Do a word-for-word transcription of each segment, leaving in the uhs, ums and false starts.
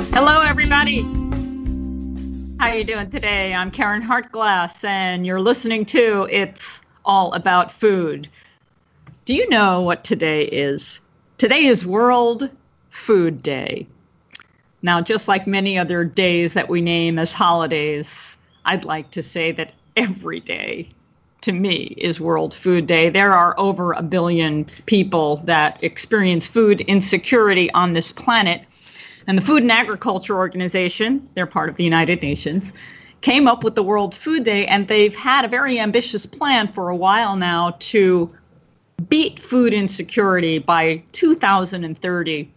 Hello, everybody. How are you doing today? I'm Karen Hartglass, and you're listening to It's All About Food. Do you know what today is? Today is World Food Day. Now, just like many other days that we name as holidays, I'd like to say that every day, to me, is World Food Day. There are over a billion people that experience food insecurity on this planet. And the Food and Agriculture Organization, they're part of the United Nations, came up with the World Food Day, and they've had a very ambitious plan for a while now to beat food insecurity by two thousand thirty.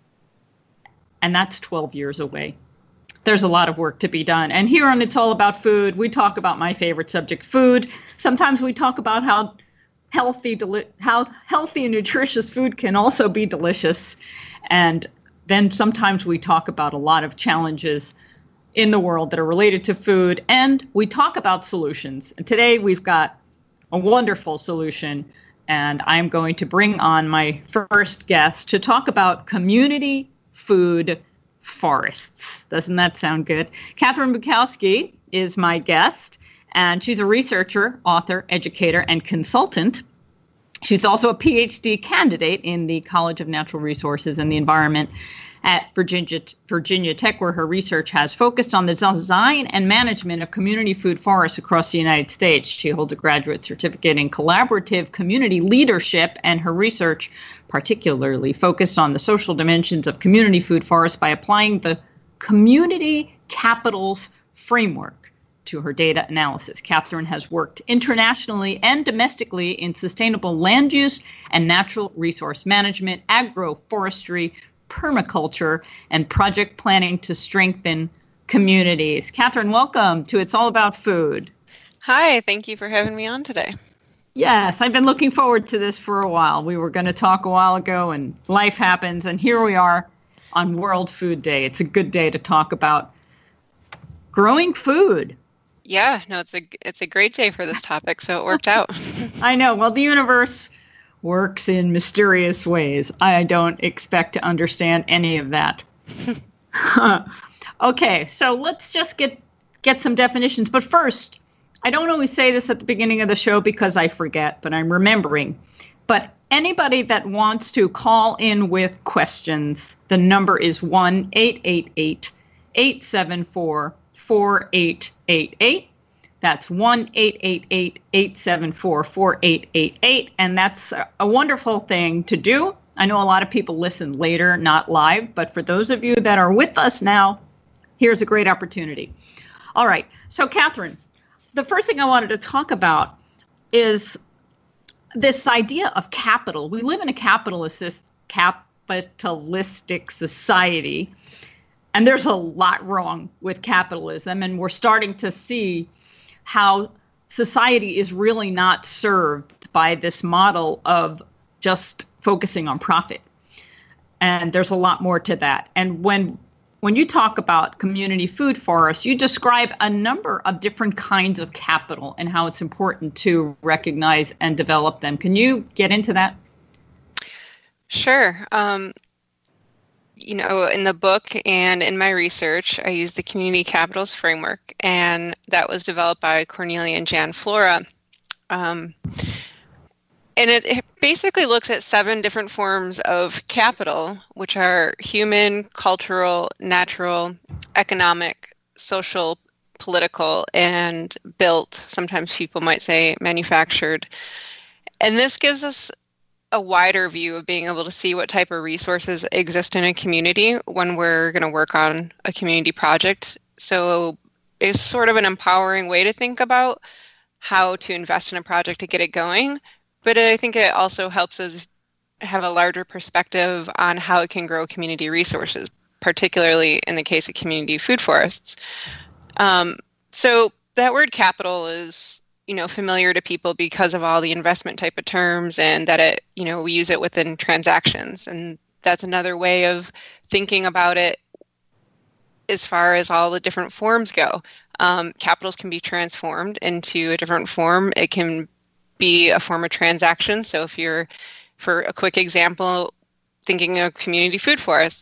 And that's twelve years away. There's a lot of work to be done. And here on It's All About Food, we talk about my favorite subject, food. Sometimes we talk about how healthy, deli- how healthy and nutritious food can also be delicious. And then sometimes we talk about a lot of challenges in the world that are related to food, and we talk about solutions. And today we've got a wonderful solution, and I'm going to bring on my first guest to talk about community food forests. Doesn't that sound good? Catherine Bukowski is my guest, and she's a researcher, author, educator, and consultant. She's also a P H D candidate in the College of Natural Resources and the Environment at Virginia, Virginia Tech, where her research has focused on the design and management of community food forests across the United States. She holds a graduate certificate in collaborative community leadership, and her research particularly focused on the social dimensions of community food forests by applying the community capitals framework to her data analysis. Catherine has worked internationally and domestically in sustainable land use and natural resource management, agroforestry, permaculture, and project planning to strengthen communities. Catherine, welcome to It's All About Food. Hi, thank you for having me on today. Yes, I've been looking forward to this for a while. We were going to talk a while ago, and life happens, and here we are on World Food Day. It's a good day to talk about growing food. Yeah, no, it's a it's a great day for this topic, so it worked out. I know. Well, the universe works in mysterious ways. I don't expect to understand any of that. Okay, so let's just get get some definitions. But first, I don't always say this at the beginning of the show because I forget, but I'm remembering. But anybody that wants to call in with questions, the number is one eight eight eight, eight seven four, four eight eight eight. That's one eight eight eight, eight seven four, four eight eight eight. And that's a, a wonderful thing to do. I know a lot of people listen later, not live, but for those of you that are with us now, here's a great opportunity. All right. So, Catherine, the first thing I wanted to talk about is this idea of capital. We live in a capitalist, capitalistic society, and there's a lot wrong with capitalism, and we're starting to see how society is really not served by this model of just focusing on profit. And there's a lot more to that. And when when you talk about community food forests, you describe a number of different kinds of capital and how it's important to recognize and develop them. Can you get into that? Sure. Um, you know, in the book and in my research, I used the Community Capitals Framework, and that was developed by Cornelia and Jan Flora. Um, and it, it basically looks at seven different forms of capital, which are human, cultural, natural, economic, social, political, and built. Sometimes people might say manufactured. And this gives us a wider view of being able to see what type of resources exist in a community when we're going to work on a community project. So it's sort of an empowering way to think about how to invest in a project to get it going. But I think it also helps us have a larger perspective on how it can grow community resources, particularly in the case of community food forests. Um, so that word capital is, you know, familiar to people because of all the investment type of terms, and that it, you know, we use it within transactions. And that's another way of thinking about it as far as all the different forms go. Um, capitals can be transformed into a different form. It can be a form of transaction. So if you're, for a quick example, thinking of community food forests,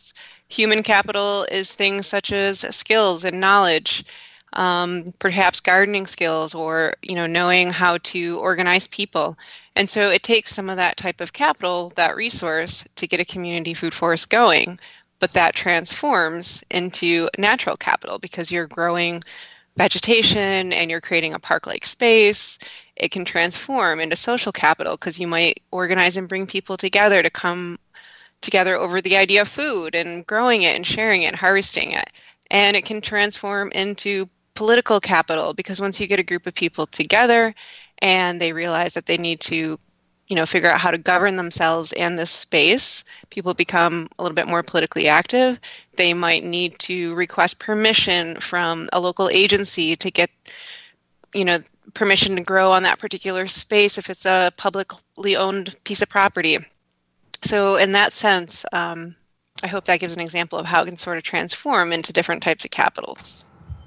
Human capital is things such as skills and knowledge, um, perhaps gardening skills, or you know, knowing how to organize people. And so it takes some of that type of capital, that resource, to get a community food forest going. But that transforms into natural capital because you're growing vegetation and you're creating a park-like space. It can transform into social capital because you might organize and bring people together to come together over the idea of food and growing it and sharing it and harvesting it. And it can transform into political capital because once you get a group of people together and they realize that they need to, you know, figure out how to govern themselves and this space, people become a little bit more politically active. They might need to request permission from a local agency to get, you know, permission to grow on that particular space if it's a publicly owned piece of property. So in that sense, um, I hope that gives an example of how it can sort of transform into different types of capitals.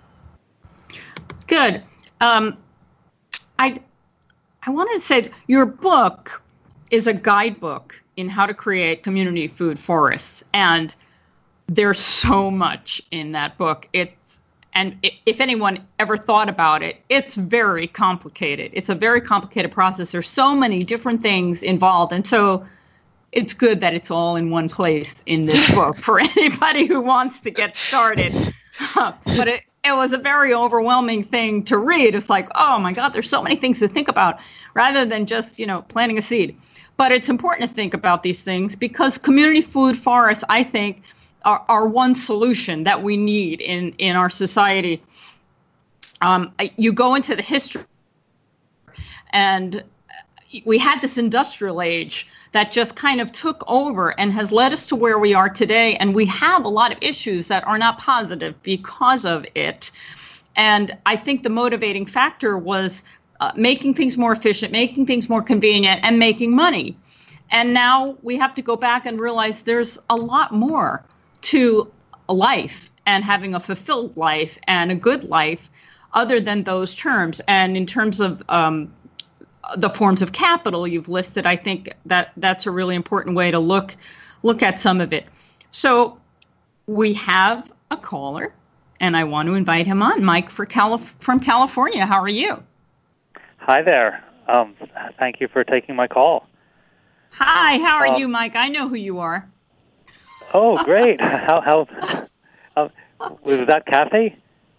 Good. Um, I I wanted to say your book is a guidebook in how to create community food forests, and there's so much in that book. It's and if anyone ever thought about it, it's very complicated. It's a very complicated process. There's so many different things involved, and so it's good that it's all in one place in this book for anybody who wants to get started. But it, it was a very overwhelming thing to read. It's like, oh my God, there's so many things to think about rather than just, you know, planting a seed. But it's important to think about these things because community food forests, I think, are, are one solution that we need in, in our society. Um, you go into the history and we had this industrial age that just kind of took over and has led us to where we are today. And we have a lot of issues that are not positive because of it. And I think the motivating factor was uh, making things more efficient, making things more convenient, and making money. And now we have to go back and realize there's a lot more to life and having a fulfilled life and a good life other than those terms. And in terms of um, the forms of capital you've listed, I think that that's a really important way to look look at some of it. So we have a caller, and I want to invite him on. Mike for Calif- from California. How are you? Hi there. Um, thank you for taking my call. Hi, how are um, you, Mike? I know who you are. Oh, great. how how uh, was that Kathy?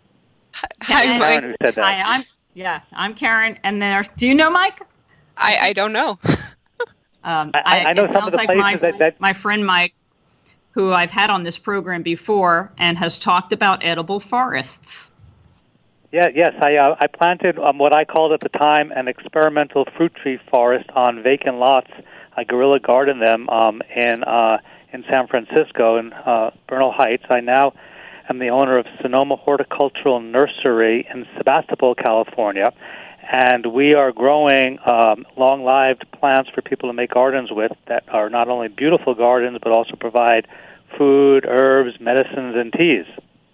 Hi, Karen who said that. Hi, I'm yeah, I'm Karen. And there, do you know Mike? I, I don't know. um, I, I know it some of the like places my, that, that my friend Mike, who I've had on this program before, and has talked about edible forests. Yeah, yes, I uh, I planted um, what I called at the time an experimental fruit tree forest on vacant lots. I guerrilla gardened them um, in uh, in San Francisco in uh, Bernal Heights. I now am the owner of Sonoma Horticultural Nursery in Sebastopol, California, and we are growing um, long-lived plants for people to make gardens with that are not only beautiful gardens but also provide food, herbs, medicines, and teas.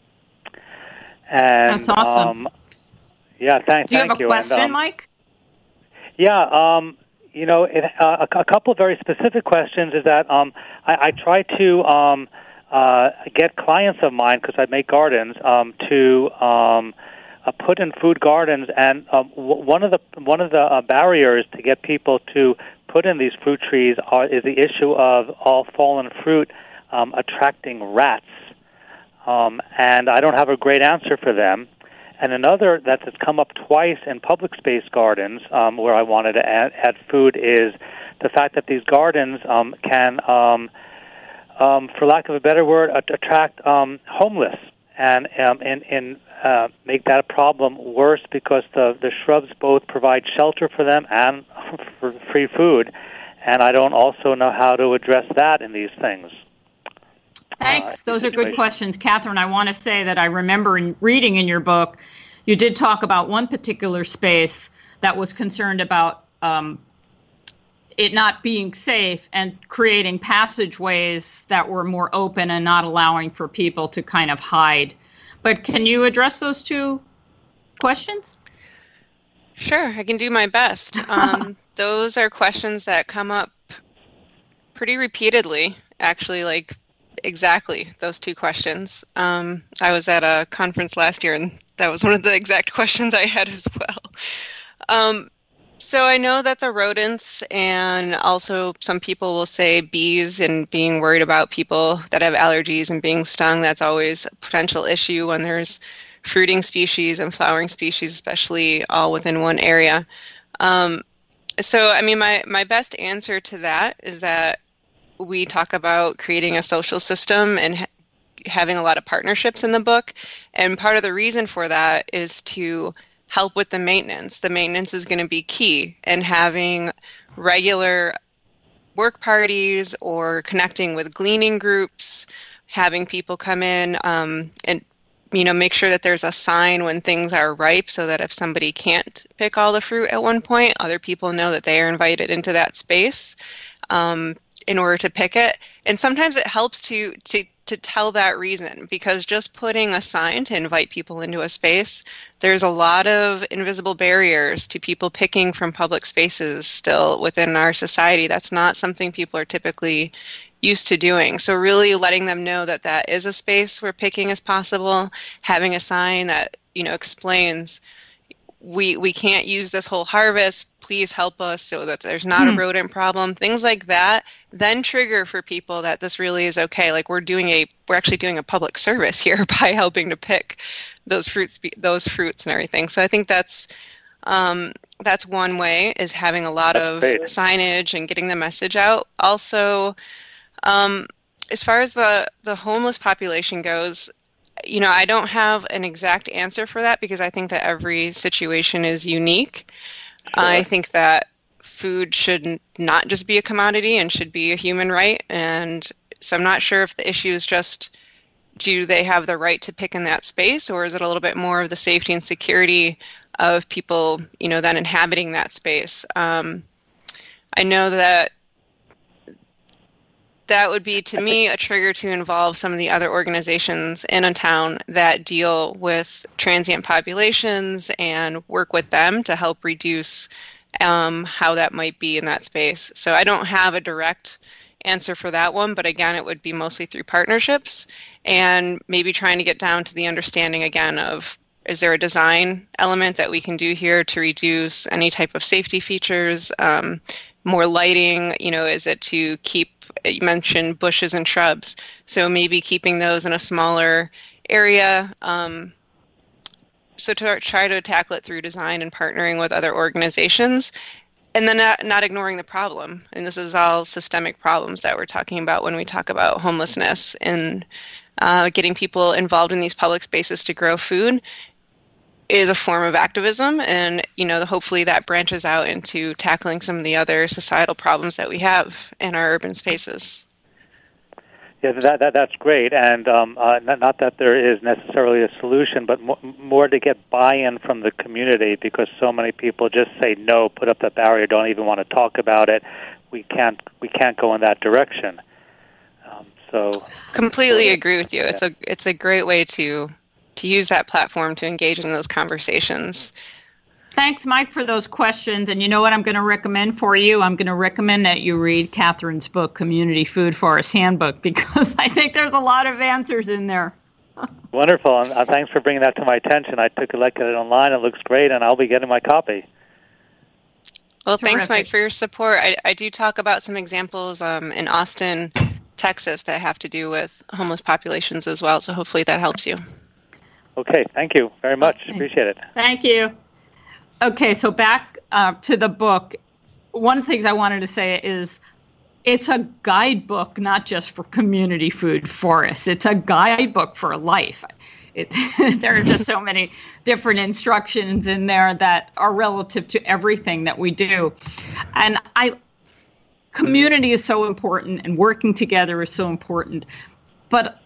And, That's awesome. Um, yeah, thank, Do you thank have a you. question, and, um, Mike? Yeah, um, you know, it, uh, a, a couple of very specific questions is that um, I, I try to um, uh, get clients of mine, because I make gardens, um, to um, uh, put in food gardens, and um, w- one of the one of the uh, barriers to get people to put in these fruit trees are, is the issue of all fallen fruit um, attracting rats. Um, and I don't have a great answer for them. And another that has come up twice in public space gardens um, where I wanted to add, add food is the fact that these gardens um, can, um, um, for lack of a better word, attract um, homeless and, um, and, and uh, make that a problem worse because the, the shrubs both provide shelter for them and for free food. And I don't also know how to address that in these things. Thanks. Uh, Those are good questions. Catherine, I want to say that I remember in reading in your book, you did talk about one particular space that was concerned about um, it not being safe and creating passageways that were more open and not allowing for people to kind of hide. But can you address those two questions? Sure, I can do my best. Um, those are questions that come up pretty repeatedly, actually, like exactly those two questions. Um, I was at a conference last year, and that was one of the exact questions I had as well. Um, so I know that the rodents, and also some people will say bees, and being worried about people that have allergies and being stung, that's always a potential issue when there's fruiting species and flowering species, especially all within one area. Um, so, I mean, my, my best answer to that is that we talk about creating a social system and ha- having a lot of partnerships in the book. And part of the reason for that is to help with the maintenance. The maintenance is going to be key, and having regular work parties or connecting with gleaning groups, having people come in um, and you know, make sure that there's a sign when things are ripe, so that if somebody can't pick all the fruit at one point, other people know that they are invited into that space um, in order to pick it. And sometimes it helps to to to tell that reason, because just putting a sign to invite people into a space, there's a lot of invisible barriers to people picking from public spaces still within our society. That's not something people are typically used to doing. So really letting them know that that is a space where picking is possible, having a sign that, you know, explains we we can't use this whole harvest, please help us, so that there's not hmm. a rodent problem, things like that, then trigger for people that this really is okay. Like we're doing a, we're actually doing a public service here by helping to pick those fruits, those fruits and everything. So I think that's, um, that's one way, is having a lot that's of great. signage and getting the message out. Also, um, as far as the, the homeless population goes, you know, I don't have an exact answer for that, because I think that every situation is unique. Sure. I think that food should not just be a commodity and should be a human right. And so I'm not sure if the issue is just, do they have the right to pick in that space, or is it a little bit more of the safety and security of people, you know, then inhabiting that space? Um, I know that that would be, to me, a trigger to involve some of the other organizations in a town that deal with transient populations and work with them to help reduce um, how that might be in that space. So I don't have a direct answer for that one, but again, it would be mostly through partnerships and maybe trying to get down to the understanding again of, is there a design element that we can do here to reduce any type of safety features, um, more lighting, you know, is it to keep, you mentioned bushes and shrubs, so maybe keeping those in a smaller area. Um, so to try to tackle it through design and partnering with other organizations, and then not, not ignoring the problem. And this is all systemic problems that we're talking about when we talk about homelessness, and uh, getting people involved in these public spaces to grow food is a form of activism, and you know, hopefully that branches out into tackling some of the other societal problems that we have in our urban spaces. Yeah, that, that that's great, and um, uh, not, not that there is necessarily a solution, but mo- more to get buy-in from the community, because so many people just say no, put up the barrier, don't even want to talk about it. We can't we can't go in that direction. Um, so completely agree with you. Yeah. It's a it's a great way to. to use that platform to engage in those conversations. Thanks, Mike, for those questions. And you know what I'm going to recommend for you? I'm going to recommend that you read Catherine's book, Community Food Forest Handbook, because I think there's a lot of answers in there. Wonderful. And uh, thanks for bringing that to my attention. I took a look at it online. It looks great, and I'll be getting my copy. Well, Terrific. Thanks, Mike, for your support. I, I do talk about some examples um, in Austin, Texas, that have to do with homeless populations as well. So hopefully that helps you. Okay, thank you very much. Okay. Appreciate it. Thank you. Okay, so back uh, to the book. One of the things I wanted to say is it's a guidebook, not just for community food forests. It's a guidebook for life. It, there are just so many different instructions in there that are relative to everything that we do. And I, community is so important, and working together is so important. But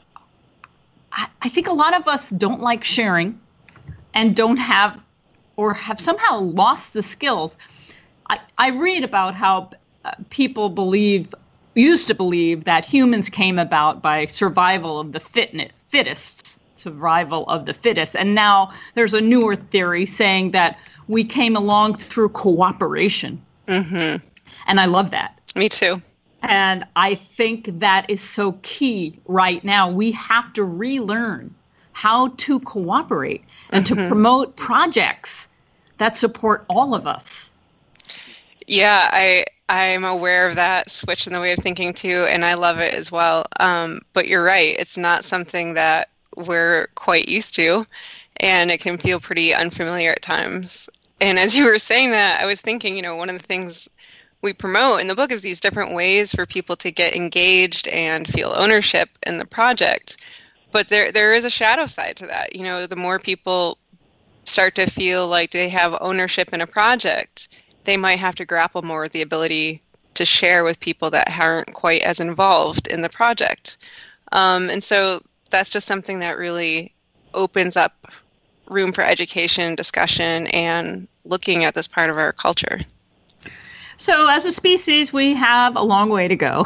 I think a lot of us don't like sharing and don't have, or have somehow lost the skills. I, I read about how uh, people believe, used to believe, that humans came about by survival of the fitness, fittest, survival of the fittest. And now there's a newer theory saying that we came along through cooperation. Mm-hmm. And I love that. Me too. And I think that is so key right now. We have to relearn how to cooperate and mm-hmm. to promote projects that support all of us. Yeah, I, I'm aware of that switch in the way of thinking too, and I love it as well. Um, but you're right, it's not something that we're quite used to, and it can feel pretty unfamiliar at times. And as you were saying that, I was thinking, you know, one of the things we promote in the book is these different ways for people to get engaged and feel ownership in the project. But there there is a shadow side to that. You know, the more people start to feel like they have ownership in a project, they might have to grapple more with the ability to share with people that aren't quite as involved in the project. Um, and so that's just something that really opens up room for education, discussion, and looking at this part of our culture. So as a species, we have a long way to go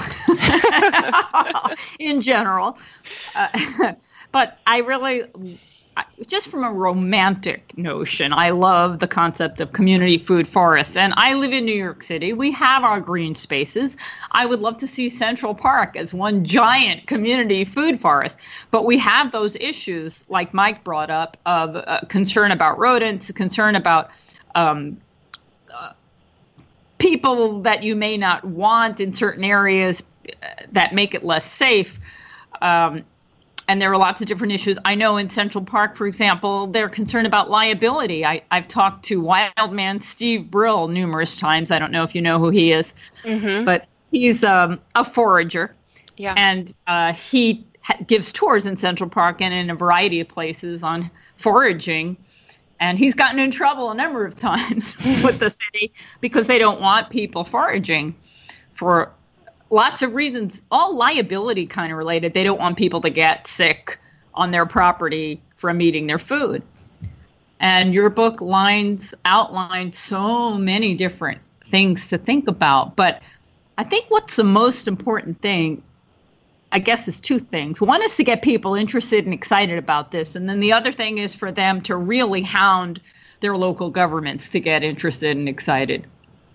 in general. Uh, but I really, just from a romantic notion, I love the concept of community food forests. And I live in New York City. We have our green spaces. I would love to see Central Park as one giant community food forest. But we have those issues, like Mike brought up, of uh, concern about rodents, concern about um, uh, people that you may not want in certain areas that make it less safe. Um, and there are lots of different issues. I know in Central Park, for example, they're concerned about liability. I, I've talked to Wildman Steve Brill numerous times. I don't know if you know who he is, mm-hmm. but he's um, a forager. Yeah. And uh, he ha- gives tours in Central Park and in a variety of places on foraging. And he's gotten in trouble a number of times with the city because they don't want people foraging for lots of reasons, all liability kind of related. They don't want people to get sick on their property from eating their food. And your book lines outlines so many different things to think about. But I think what's the most important thing, I guess, is two things. One is to get people interested and excited about this. And then the other thing is for them to really hound their local governments to get interested and excited.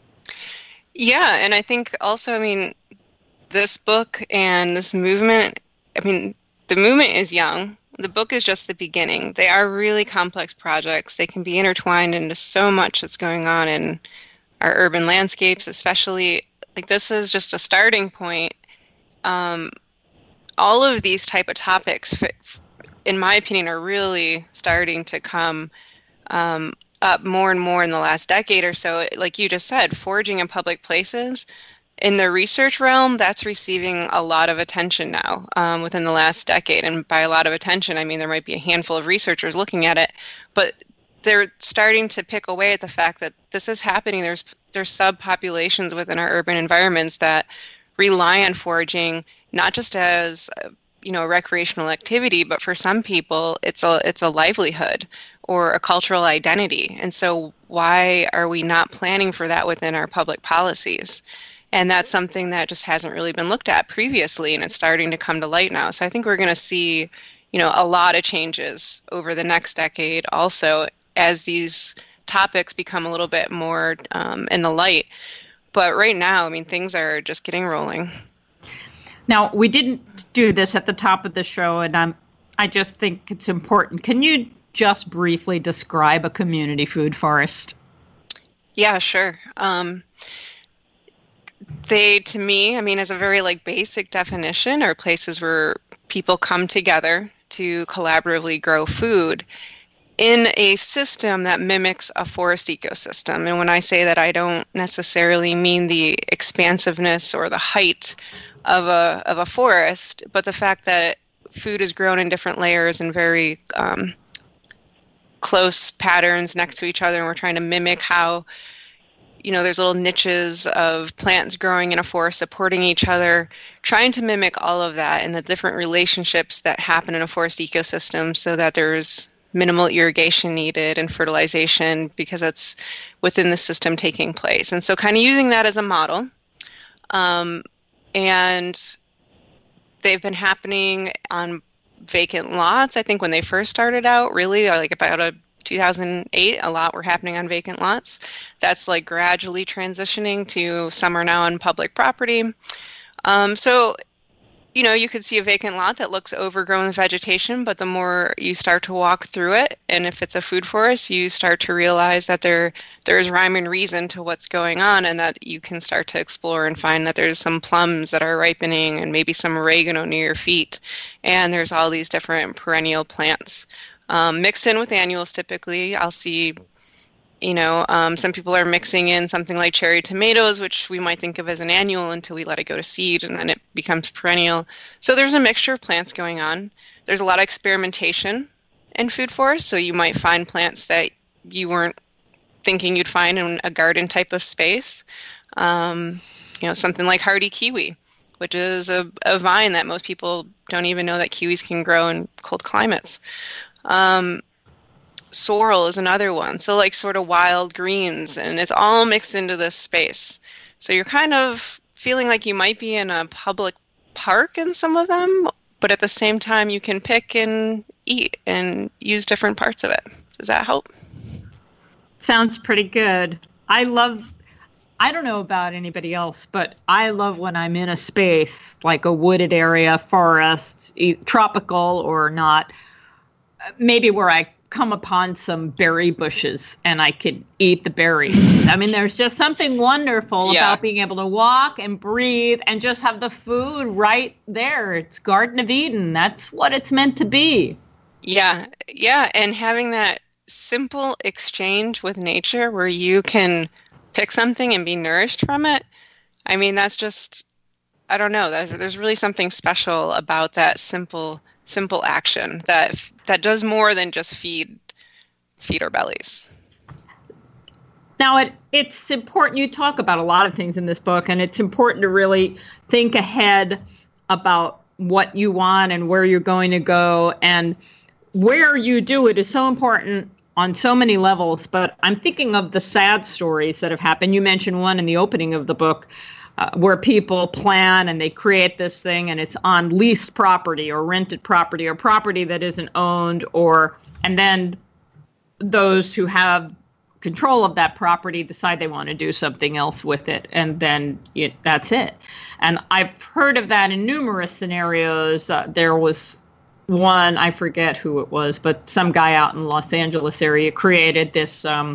Yeah. And I think also, I mean, this book and this movement, I mean, the movement is young. The book is just the beginning. They are really complex projects. They can be intertwined into so much that's going on in our urban landscapes, especially. Like, this is just a starting point. Um, all of these type of topics, in my opinion, are really starting to come um, up more and more in the last decade or so. Like you just said, foraging in public places, in the research realm, that's receiving a lot of attention now um, within the last decade. And by a lot of attention, I mean there might be a handful of researchers looking at it, but they're starting to pick away at the fact that this is happening. There's there's subpopulations within our urban environments that rely on foraging, not just as you know, recreational activity, but for some people, it's a it's a livelihood or a cultural identity. And so why are we not planning for that within our public policies? And that's something that just hasn't really been looked at previously, and it's starting to come to light now. So I think we're going to see, you know, a lot of changes over the next decade also as these topics become a little bit more um, in the light. But right now, I mean, things are just getting rolling. Now, we didn't do this at the top of the show, and I'm, I just think it's important. Can you just briefly describe a community food forest? Yeah, sure. Um, they, to me, I mean, as a very like basic definition, are places where people come together to collaboratively grow food in a system that mimics a forest ecosystem. And when I say that, I don't necessarily mean the expansiveness or the height of a of a forest, but the fact that food is grown in different layers and very um, close patterns next to each other, and we're trying to mimic how, you know, there's little niches of plants growing in a forest supporting each other, trying to mimic all of that and the different relationships that happen in a forest ecosystem so that there's minimal irrigation needed and fertilization because it's within the system taking place. And so kind of using that as a model. Um, and they've been happening on vacant lots. I think when they first started out, really like about a two thousand eight, a lot were happening on vacant lots. That's like gradually transitioning to some are now on public property. Um, so, you know, you could see a vacant lot that looks overgrown with vegetation, but the more you start to walk through it, and if it's a food forest, you start to realize that there there's rhyme and reason to what's going on, and that you can start to explore and find that there's some plums that are ripening and maybe some oregano near your feet, and there's all these different perennial plants. Um, mixed in with annuals typically, I'll see, you know, um, some people are mixing in something like cherry tomatoes, which we might think of as an annual until we let it go to seed, and then it becomes perennial. So there's a mixture of plants going on. There's a lot of experimentation in food forests, so you might find plants that you weren't thinking you'd find in a garden type of space. Um, you know, something like hardy kiwi, which is a, a vine that most people don't even know that kiwis can grow in cold climates. Um, Sorrel is another one. So like sort of wild greens, and it's all mixed into this space. So you're kind of feeling like you might be in a public park in some of them, but at the same time you can pick and eat and use different parts of it. Does that help? Sounds pretty good. I love, I don't know about anybody else, but I love when I'm in a space like a wooded area, forest, e- tropical or not, maybe where I come upon some berry bushes and I could eat the berries. I mean, there's just something wonderful Yeah. about being able to walk and breathe and just have the food right there. It's Garden of Eden. That's what it's meant to be. Yeah, yeah, and having that simple exchange with nature where you can pick something and be nourished from it. I mean, that's just, I don't know, that, there's really something special about that simple simple action that that does more than just feed feed our bellies. Now, it it's important. You talk about a lot of things in this book, and it's important to really think ahead about what you want and where you're going to go. And where you do it is so important on so many levels. But I'm thinking of the sad stories that have happened. You mentioned one in the opening of the book, Uh, where people plan and they create this thing and it's on leased property or rented property or property that isn't owned, or and then those who have control of that property decide they want to do something else with it, and then it, that's it. And I've heard of that in numerous scenarios. Uh, there was one, I forget who it was, but some guy out in Los Angeles area created this um,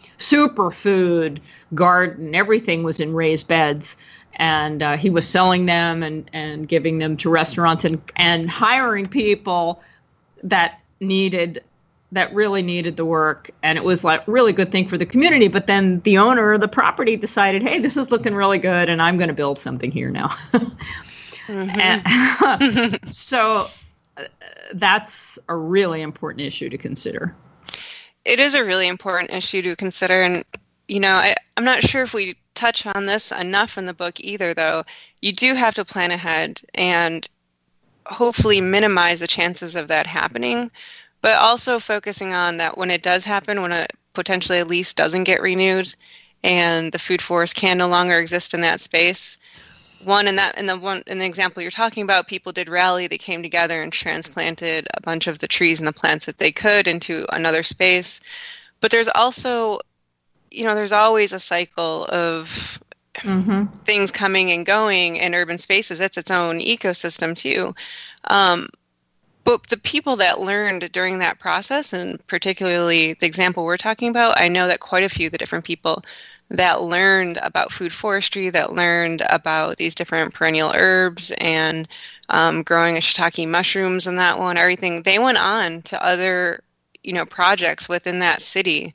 superfood garden. Everything was in raised beds, and uh, he was selling them and, and giving them to restaurants and, and hiring people that needed that really needed the work. And it was like really good thing for the community. But then the owner of the property decided, hey, this is looking really good, and I'm going to build something here now. Mm-hmm. And, so uh, that's a really important issue to consider. It is a really important issue to consider. And, you know, I, I'm not sure if we touch on this enough in the book either, though. You do have to plan ahead and hopefully minimize the chances of that happening, but also focusing on that when it does happen, when a potentially a lease doesn't get renewed and the food forest can no longer exist in that space. One in that in the one in the example you're talking about, people did rally. They came together and transplanted a bunch of the trees and the plants that they could into another space. But there's also, you know, there's always a cycle of mm-hmm. things coming and going in urban spaces. It's its own ecosystem too. Um, but the people that learned during that process, and particularly the example we're talking about, I know that quite a few of the different people that learned about food forestry, that learned about these different perennial herbs and um, growing shiitake mushrooms and that one, everything, they went on to other, you know, projects within that city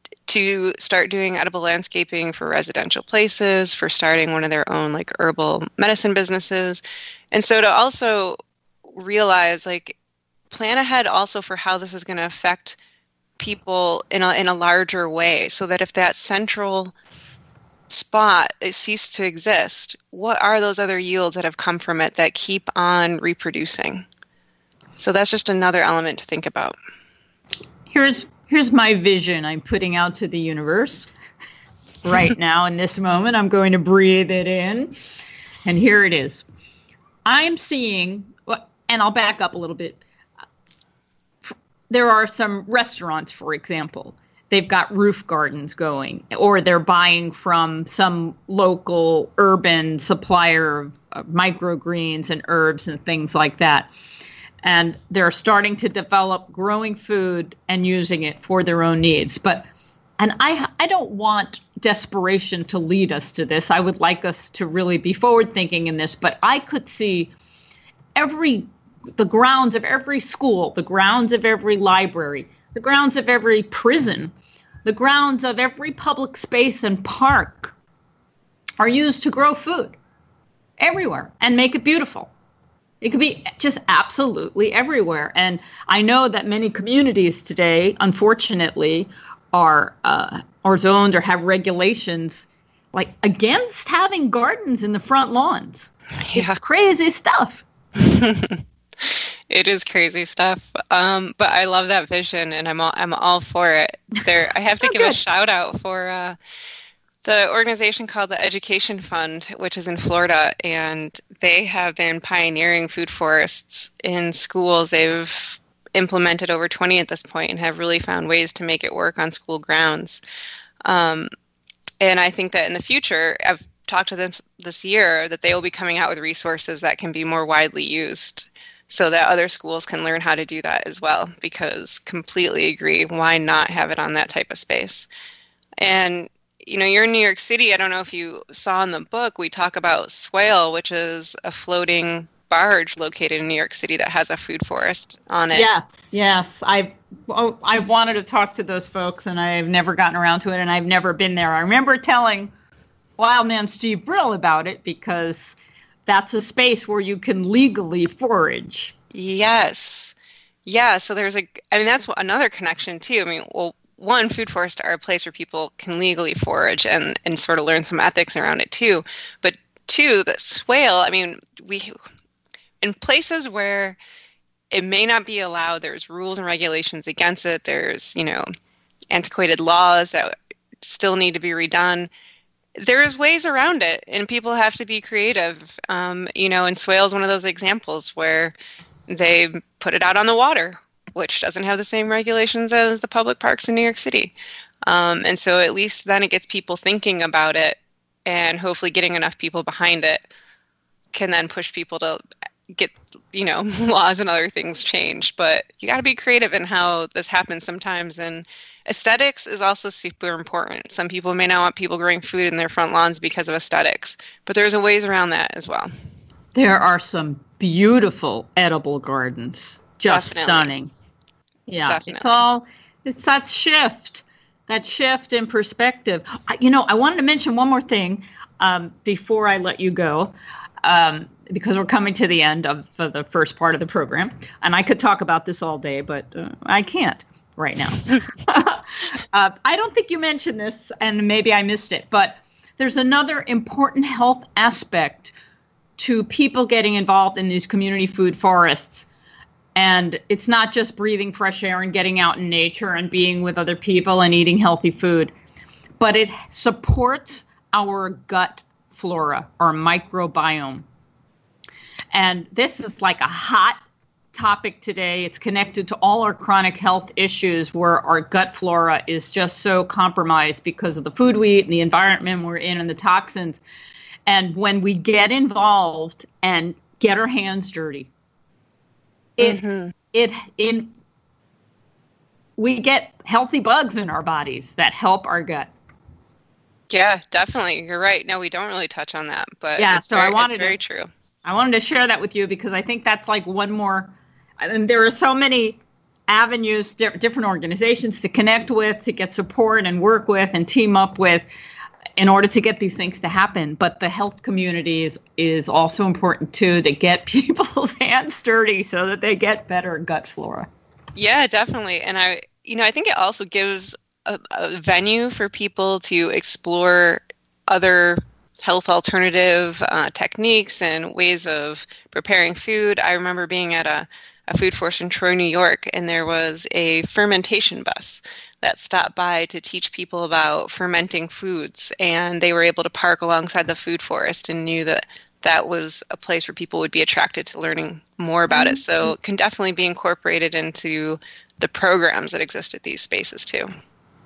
to start doing edible landscaping for residential places, for starting one of their own like herbal medicine businesses. And so to also realize, like, plan ahead also for how this is going to affect people in a in a larger way, so that if that central spot it ceased to exist, what are those other yields that have come from it that keep on reproducing? So that's just another element to think about. Here's here's my vision I'm putting out to the universe right now in this moment. I'm going to breathe it in, and here it is. I'm seeing, and I'll back up a little bit. There are some restaurants, for example, they've got roof gardens going, or they're buying from some local urban supplier of, of microgreens and herbs and things like that. And they're starting to develop growing food and using it for their own needs. But, and I, I don't want desperation to lead us to this. I would like us to really be forward thinking in this, but I could see every, the grounds of every school, the grounds of every library, the grounds of every prison, the grounds of every public space and park are used to grow food everywhere and make it beautiful. It could be just absolutely everywhere. And I know that many communities today, unfortunately, are uh, are zoned or have regulations like against having gardens in the front lawns. Yeah. It's crazy stuff. It is crazy stuff. Um, but I love that vision, and I'm all, I'm all for it. There, I have to oh, give good. a shout out for uh, the organization called the Education Fund, which is in Florida, and they have been pioneering food forests in schools. They've implemented over twenty at this point and have really found ways to make it work on school grounds. Um, and I think that in the future, I've talked to them this year, that they will be coming out with resources that can be more widely used so that other schools can learn how to do that as well, because completely agree, why not have it on that type of space? And you know, you're in New York City. I don't know if you saw in the book, we talk about Swale, which is a floating barge located in New York City that has a food forest on it. Yes, yes. I've, oh, I've wanted to talk to those folks, and I've never gotten around to it, and I've never been there. I remember telling Wildman Steve Brill about it because that's a space where you can legally forage. Yes. Yeah, so there's a, I mean, that's another connection too. I mean, well, one, food forests are a place where people can legally forage and, and sort of learn some ethics around it too. But two, the swale, I mean, we, in places where it may not be allowed, there's rules and regulations against it. There's, you know, antiquated laws that still need to be redone. There's ways around it, and people have to be creative. Um, you know, and Swale is one of those examples where they put it out on the water, which doesn't have the same regulations as the public parks in New York City. Um, and so at least then it gets people thinking about it, and hopefully getting enough people behind it can then push people to get, you know, laws and other things changed. But you got to be creative in how this happens sometimes. And aesthetics is also super important. Some people may not want people growing food in their front lawns because of aesthetics, but there's a ways around that as well. There are some beautiful edible gardens. Just Definitely. Stunning. Yeah, Definitely. It's all, it's that shift, that shift in perspective. I, you know, I wanted to mention one more thing um, before I let you go, um, because we're coming to the end of uh, the first part of the program. And I could talk about this all day, but uh, I can't right now. uh, I don't think you mentioned this, and maybe I missed it, but there's another important health aspect to people getting involved in these community food forests. And it's not just breathing fresh air and getting out in nature and being with other people and eating healthy food, but it supports our gut flora, our microbiome. And this is like a hot topic today. It's connected to all our chronic health issues where our gut flora is just so compromised because of the food we eat and the environment we're in and the toxins. And when we get involved and get our hands dirty, It, mm-hmm. it, in, we get healthy bugs in our bodies that help our gut. Yeah, definitely. You're right. No, we don't really touch on that, but yeah, it's so very, I wanted it's very to, true. I wanted to share that with you because I think that's like one more, and there are so many avenues, di- different organizations to connect with, to get support and work with and team up with in order to get these things to happen. But the health community is, is also important too, to get people's hands dirty so that they get better gut flora. Yeah, definitely. And I, you know, I think it also gives a, a venue for people to explore other health alternative uh, techniques and ways of preparing food. I remember being at a, a food forest in Troy, New York, and there was a fermentation bus that stopped by to teach people about fermenting foods. And they were able to park alongside the food forest and knew that that was a place where people would be attracted to learning more about it. So it can definitely be incorporated into the programs that exist at these spaces too.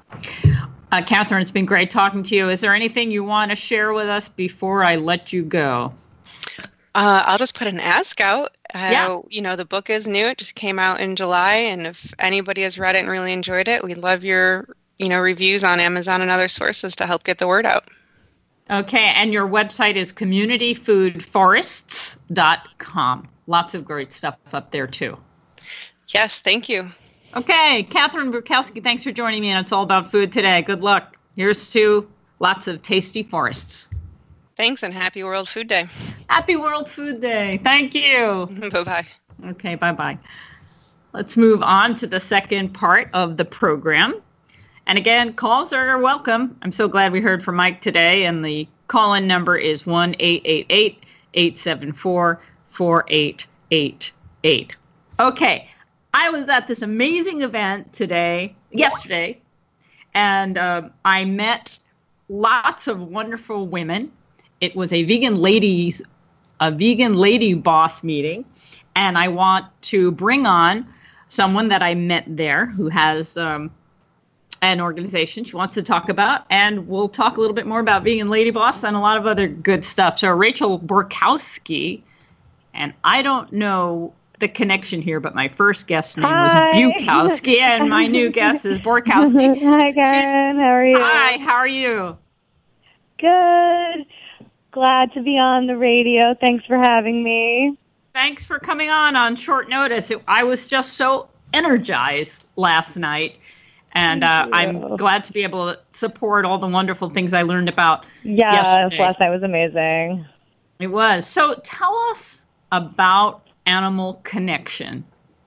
Uh, Catherine, it's been great talking to you. Is there anything you want to share with us before I let you go? Uh, I'll just put an ask out. Uh, yeah. You know, the book is new. It just came out in July. And if anybody has read it and really enjoyed it, we'd love your, you know, reviews on Amazon and other sources to help get the word out. Okay. And your website is community food forests dot com. Lots of great stuff up there, too. Yes. Thank you. Okay. Catherine Burkowski, thanks for joining me. And It's All About Food today. Good luck. Here's to lots of tasty forests. Thanks, and happy World Food Day. Happy World Food Day. Thank you. Bye-bye. Okay, bye-bye. Let's move on to the second part of the program. And again, calls are welcome. I'm so glad we heard from Mike today, and the call-in number is one eight eight eight, eight seven four, four eight eight eight. Okay, I was at this amazing event today, yesterday, and uh, I met lots of wonderful women. It was a vegan ladies, a vegan lady boss meeting, and I want to bring on someone that I met there who has um, an organization she wants to talk about, and we'll talk a little bit more about Vegan Lady Boss and a lot of other good stuff. So Rachel Burkowski, and I don't know the connection here, but my first guest name Hi. was Bukowski, and my new guest is Burkowski. Hi, Karen. She's, how are you? Hi, how are you? Good. Glad to be on the radio. Thanks for having me. Thanks for coming on on short notice. It, I was just so energized last night, and uh, I'm glad to be able to support all the wonderful things I learned about yes, yesterday. Last night was amazing. It was. So tell us about Animal Connection.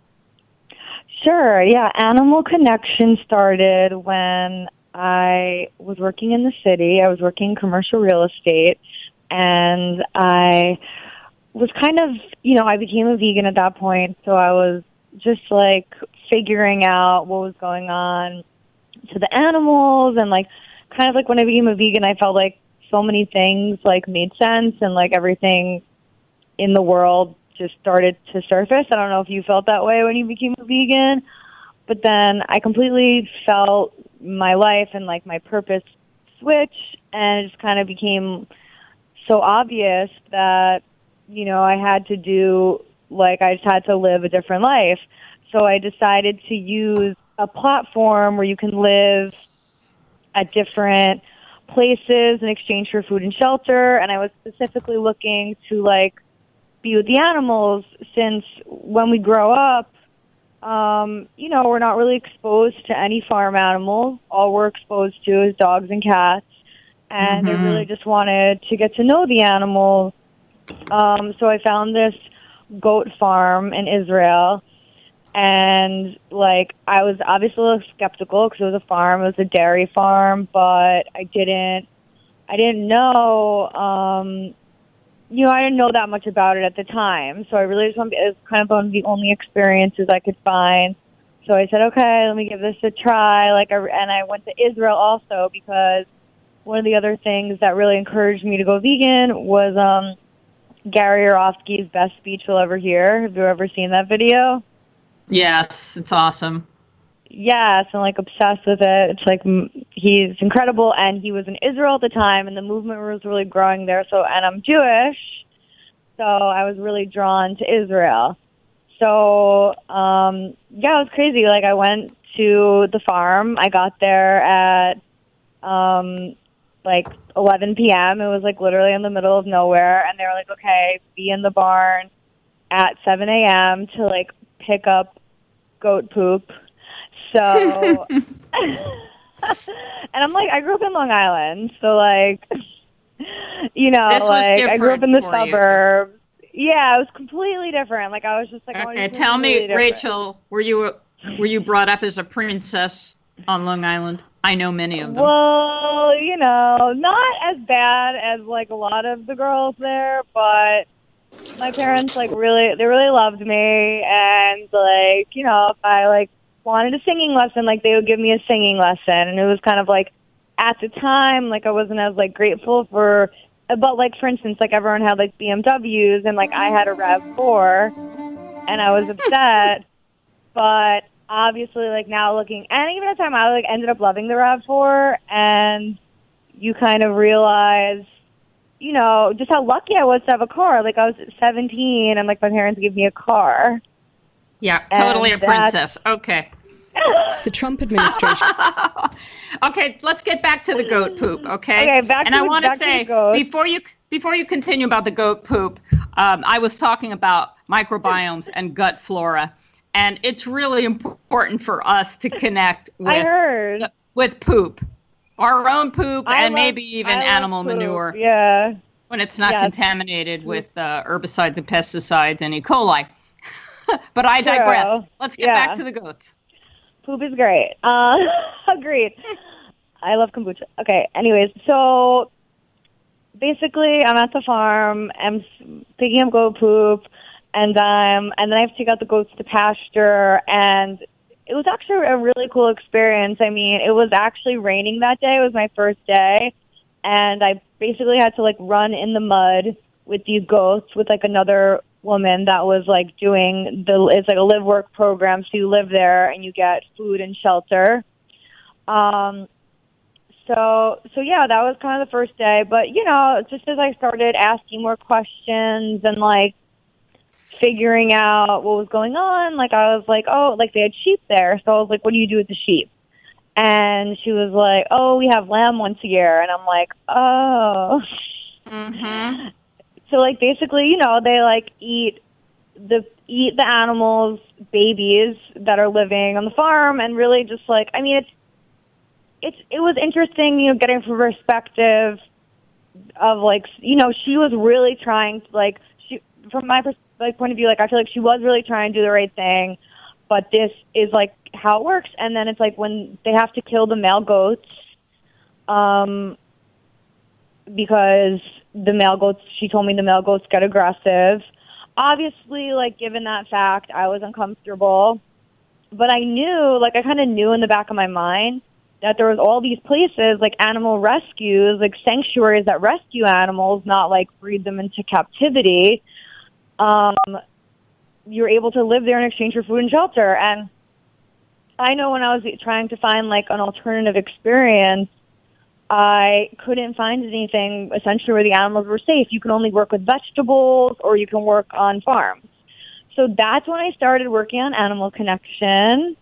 Sure. Yeah, Animal Connection started when I was working in the city. I was working commercial real estate. And I was kind of, you know, I became a vegan at that point. So I was just like figuring out what was going on to the animals. And like, kind of like when I became a vegan, I felt like so many things like made sense and like everything in the world just started to surface. I don't know if you felt that way when you became a vegan, but then I completely felt my life and like my purpose switch, and it just kind of became so obvious that, you know, I had to do, like, I just had to live a different life. So I decided to use a platform where you can live at different places in exchange for food and shelter. And I was specifically looking to, like, be with the animals, since when we grow up, um, you know, we're not really exposed to any farm animals. All we're exposed to is dogs and cats. And mm-hmm. I really just wanted to get to know the animals. Um, so I found this goat farm in Israel. And, like, I was obviously a little skeptical because it was a farm. It was a dairy farm. But I didn't, I didn't know, um, you know, I didn't know that much about it at the time. So I really just wanted, it was kind of one of the only experiences I could find. So I said, okay, let me give this a try. Like, I, and I went to Israel also because one of the other things that really encouraged me to go vegan was um, Gary Yourofsky's Best Speech You'll Ever Hear. Have you ever seen that video? Yes, it's awesome. Yes, I'm like obsessed with it. It's like he's incredible, and he was in Israel at the time, and the movement was really growing there. So, and I'm Jewish, so I was really drawn to Israel. So, um, yeah, it was crazy. Like, I went to the farm. I got there at um, like eleven p.m. It was like literally in the middle of nowhere, and they were like, "Okay, be in the barn at seven a.m. to like pick up goat poop." So, and I'm like, I grew up in Long Island, so like, you know, this like I grew up in the for suburbs. You. Yeah, it was completely different. Like I was just like, okay, oh, tell me, different. Rachel, were you were you brought up as a princess on Long Island? I know many of them. Well, you know, not as bad as like a lot of the girls there, but my parents like really, they really loved me, and like, you know, if I like wanted a singing lesson, like they would give me a singing lesson, and it was kind of like at the time, like I wasn't as like grateful for, but like for instance, like everyone had like B M Ws, and like I had a RAV four, and I was upset, but obviously, like, now looking, and even at the time, I, like, ended up loving the RAV four, and you kind of realize, you know, just how lucky I was to have a car. Like, I was seventeen, and, like, my parents gave me a car. Yeah, totally And a princess. Okay. The Trump administration. Okay, let's get back to the goat poop, okay? Okay, back and to I the- want to back to say, the goat. before you before you continue about the goat poop, um, I was talking about microbiomes and gut flora, and it's really important for us to connect with I heard. with poop, our own poop, I and love- maybe even I love animal poop. manure Yeah. when it's not Yes. contaminated with uh, herbicides and pesticides and E. coli. But I digress. True. Let's get Yeah. back to the goats. Poop is great. Uh, agreed. I love kombucha. Okay, anyways, so basically I'm at the farm, I'm s- picking up goat poop, and um, and then I have to take out the goats to pasture, and it was actually a really cool experience. I mean, it was actually raining that day. It was my first day, and I basically had to, like, run in the mud with these goats with, like, another woman that was, like, doing the, it's like a live work program, so you live there and you get food and shelter. Um, so, so yeah, that was kind of the first day, but, you know, just as I started asking more questions and, like, figuring out what was going on, like, I was like, oh, like, they had sheep there, so I was like, what do you do with the sheep? And she was like, oh, we have lamb once a year, and I'm like, oh. Mm-hmm. So, like, basically, you know, they, like, eat the eat the animals' babies that are living on the farm, and really just, like, I mean, it's it's it was interesting, you know, getting from perspective of, like, you know, she was really trying to, like, she from my pers- like point of view, like, I feel like she was really trying to do the right thing, but this is, like, how it works. And then it's like when they have to kill the male goats, um, because the male goats, she told me the male goats get aggressive. Obviously, like, given that fact, I was uncomfortable. But I knew, like, I kind of knew in the back of my mind that there was all these places, like animal rescues, like sanctuaries that rescue animals, not, like, breed them into captivity. Um, you're able to live there in exchange for food and shelter. And I know when I was trying to find, like, an alternative experience, I couldn't find anything essentially where the animals were safe. You can only work with vegetables or you can work on farms. So that's when I started working on Animal Connection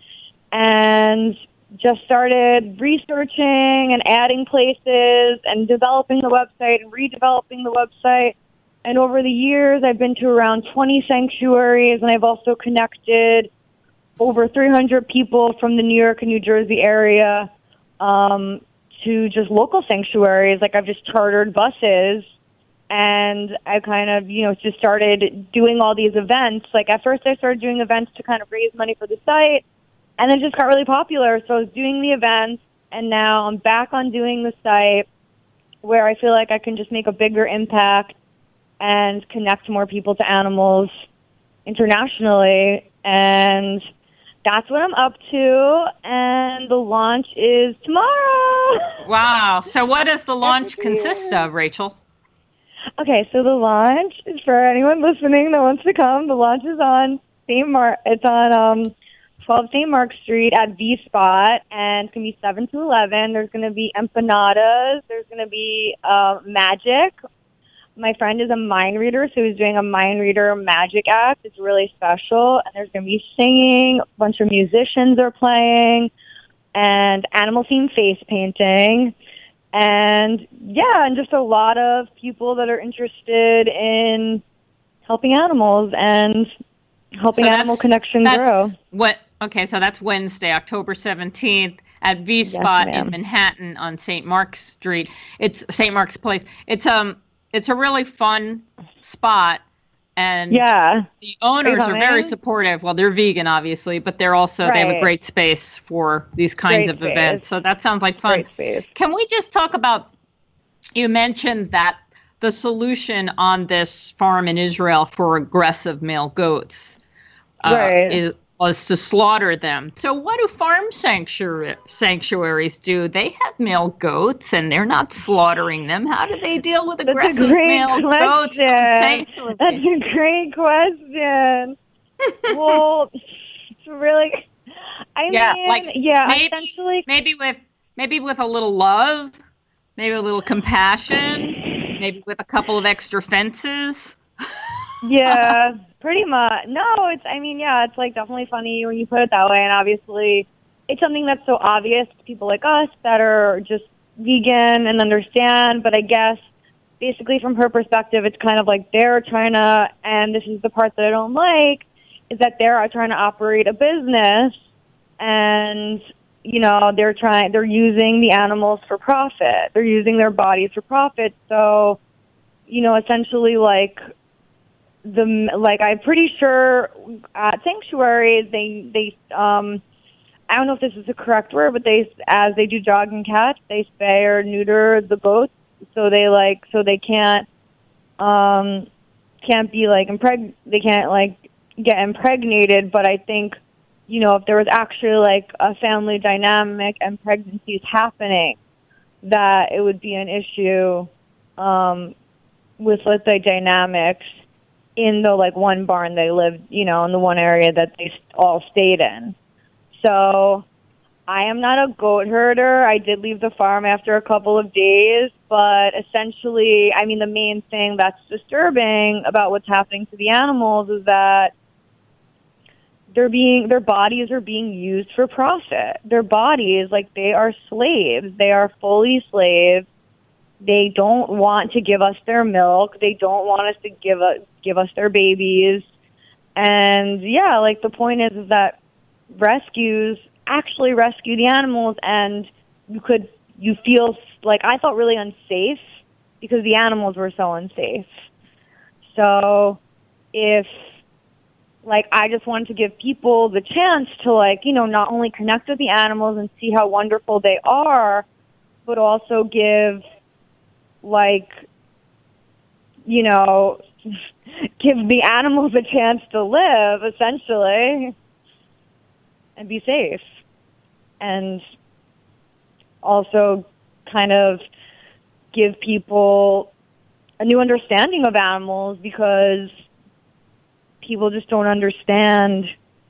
and just started researching and adding places and developing the website and redeveloping the website. And over the years, I've been to around twenty sanctuaries, and I've also connected over three hundred people from the New York and New Jersey area um, to just local sanctuaries. Like, I've just chartered buses, and I kind of, you know, just started doing all these events. Like, at first I started doing events to kind of raise money for the site, and then it just got really popular. So I was doing the events, and now I'm back on doing the site where I feel like I can just make a bigger impact and connect more people to animals internationally. And that's what I'm up to, and the launch is tomorrow. Wow. So what does the launch consist of, Rachel? Okay, so the launch is for anyone listening that wants to come. The launch is on Saint Mark. It's on um, twelve Saint Mark Street at V Spot, and it's going to be seven to eleven. There's going to be empanadas. There's going to be uh, magic. My friend is a mind reader, so he's doing a mind reader magic act. It's really special. And there's going to be singing. A bunch of musicians are playing. And animal-themed face painting. And, yeah, and just a lot of people that are interested in helping animals and helping So Animal that's- Connection that's grow. What? Okay, so that's Wednesday, October seventeenth at V Spot ma'am. in Manhattan on Saint Mark's Street. It's Saint Mark's Place. It's um, it's a really fun spot, and Yeah. the owners are coming? very supportive. Well, they're vegan, obviously, but they're also they have a Right. great space for these kinds Great of space. events. So that sounds like fun. Great space. Can we just talk about? You mentioned that the solution on this farm in Israel for aggressive male goats uh, Right. is, was to slaughter them. So what do farm sanctuary, sanctuaries do? They have male goats and they're not slaughtering them. How do they deal with That's a aggressive great male goats on question. sanctuaries? That's a great question. Well, it's really, yeah, mean, like yeah, maybe, essentially. maybe with maybe with a little love, maybe a little compassion, maybe with a couple of extra fences. Yeah, pretty much. No, it's, I mean, yeah, it's like definitely funny when you put it that way. And obviously, it's something that's so obvious to people like us that are just vegan and understand. But I guess basically from her perspective, it's kind of like they're trying to, and this is the part that I don't like, is that they're trying to operate a business and, you know, they're trying, they're using the animals for profit. They're using their bodies for profit. So, you know, essentially like, the like I'm pretty sure at sanctuaries they they um I don't know if this is the correct word, but they as they do dog and cats, they spay or neuter the goats so they like so they can't um can't be like impreg they can't like get impregnated. But I think, you know, if there was actually like a family dynamic and pregnancies happening, that it would be an issue um with let's say dynamics in the like one barn they lived, you know, in the one area that they all stayed in. So I am not a goat herder. I did leave the farm after a couple of days, but essentially, I mean, the main thing that's disturbing about what's happening to the animals is that they're being, their bodies are being used for profit. Their bodies, like, they are slaves. They are fully slaves. They don't want to give us their milk. They don't want us to give us give us their babies. And yeah, like the point is, is that rescues actually rescue the animals, and you could you feel like I felt really unsafe because the animals were so unsafe. So if like I just wanted to give people the chance to like, you know, not only connect with the animals and see how wonderful they are, but also give like, you know, give the animals a chance to live, essentially, and be safe. And also kind of give people a new understanding of animals, because people just don't understand.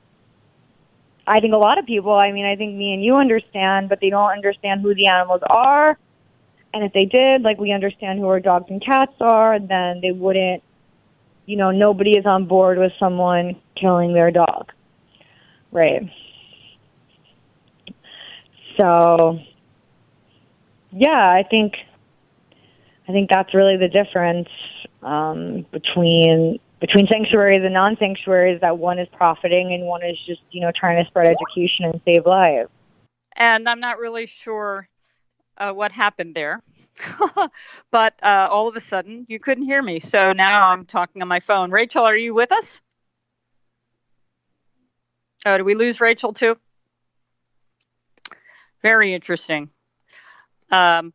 I think a lot of people, I mean, I think me and you understand, but they don't understand who the animals are. And if they did, like we understand who our dogs and cats are, then they wouldn't, you know, nobody is on board with someone killing their dog. Right. So, yeah, I think, I think that's really the difference um, between between sanctuaries and non-sanctuaries, that one is profiting and one is just, you know, trying to spread education and save lives. And I'm not really sure Uh, what happened there. But uh, all of a sudden, you couldn't hear me. So now I'm talking on my phone. Rachel, are you with us? Oh, did we lose Rachel too? Very interesting. Um,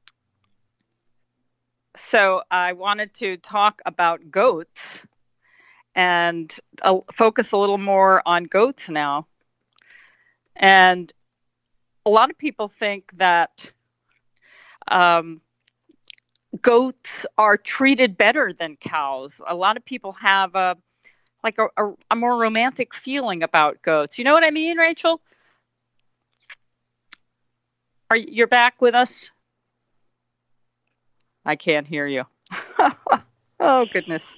so I wanted to talk about goats and uh, focus a little more on goats now. And a lot of people think that Um, goats are treated better than cows. A lot of people have a like a, a, a more romantic feeling about goats. You know what I mean, Rachel? Are you, you're back with us? I can't hear you. Oh goodness.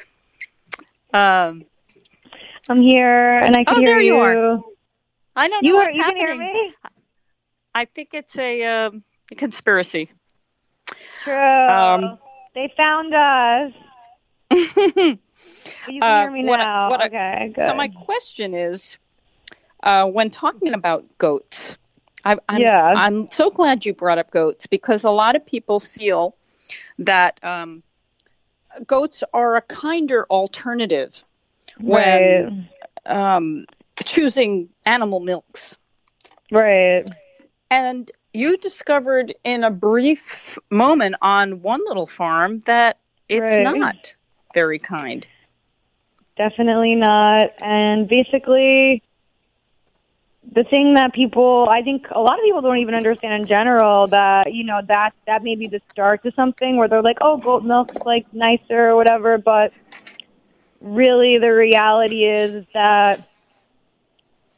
Um, I'm here and I can oh, hear there you. you Are. I don't know you what's are, you happening. Can hear me? I think it's a, um, a conspiracy. True. Um, they found us. But you can uh, hear me what now. I, what okay, I, good. So my question is, uh, when talking about goats, I, I'm, yeah. I'm so glad you brought up goats, because a lot of people feel that um, goats are a kinder alternative right. when um, choosing animal milks. Right. And you discovered in a brief moment on one little farm that it's right. not very kind. Definitely not. And basically, the thing that people, I think a lot of people don't even understand in general, that, you know, that, that may be the start to something where they're like, oh, goat milk's like nicer or whatever. But really the reality is that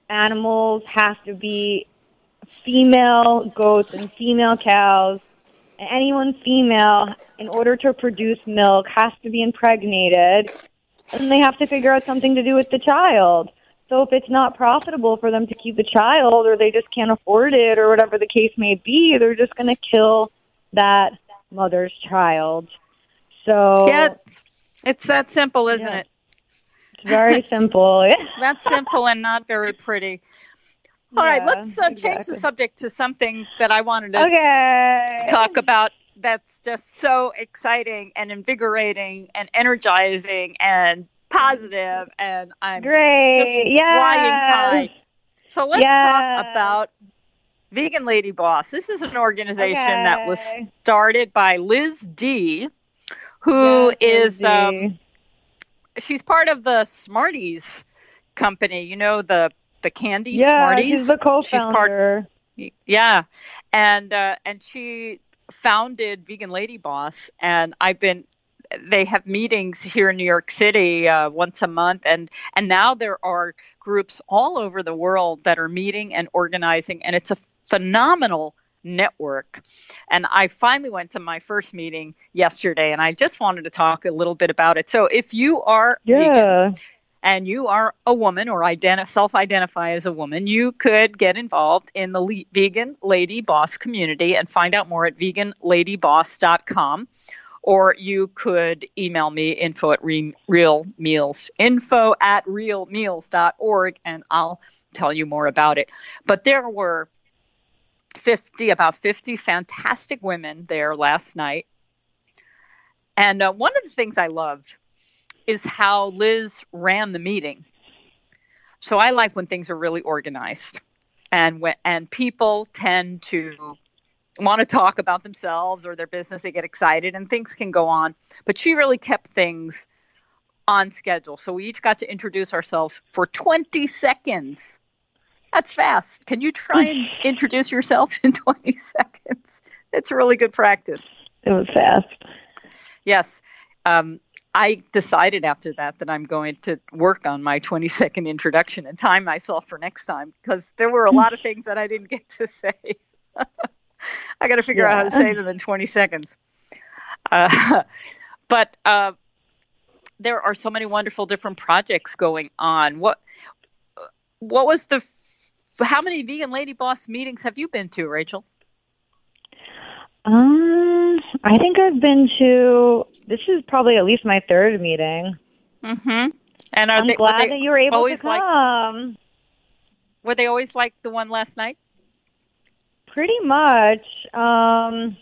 animals have to be female goats and female cows. And anyone female, in order to produce milk, has to be impregnated. And they have to figure out something to do with the child. So if it's not profitable for them to keep the child, or they just can't afford it, or whatever the case may be, they're just going to kill that mother's child. So yeah, it's, it's that simple, isn't yeah. it? It's very simple. That's simple and not very pretty. All yeah, right, let's uh, exactly. change the subject to something that I wanted to okay. talk about that's just so exciting and invigorating and energizing and positive, and I'm Great. just yes. flying high. So let's yes. talk about Vegan Lady Boss. This is an organization okay. that was started by Liz D, who yes, is, Liz D. um, she's part of the Smarties company, you know, the the candy yeah, Smarties. she's the co-founder. She's part, yeah, and uh, and she founded Vegan Lady Boss, and I've been. They have meetings here in New York City uh, once a month, and and now there are groups all over the world that are meeting and organizing, and it's a phenomenal network. And I finally went to my first meeting yesterday, and I just wanted to talk a little bit about it. So if you are yeah. vegan, and you are a woman or identi- self-identify as a woman, you could get involved in the Le- Vegan Lady Boss community and find out more at vegan lady boss dot com. Or you could email me, info at re- real meals, info at real meals dot org, and I'll tell you more about it. But there were fifty, about fifty fantastic women there last night. And uh, one of the things I loved is how Liz ran the meeting. So I like when things are really organized, and when, and people tend to want to talk about themselves or their business. They get excited and things can go on, but she really kept things on schedule. So we each got to introduce ourselves for twenty seconds. That's fast. Can you try and introduce yourself in twenty seconds? It's really good practice. It was fast. Yes. Um, I decided after that that I'm going to work on my twenty second introduction and time myself for next time, because there were a lot of things that I didn't get to say. I got to figure yeah. out how to say them in twenty seconds. Uh, but uh, there are so many wonderful different projects going on. What what was the, how many Vegan Lady Boss meetings have you been to, Rachel? Um, I think I've been to, this is probably at least my third meeting. Mm-hmm. And are I'm they, glad they that you were able to come. Like, were they always like the one last night? Pretty much. Um,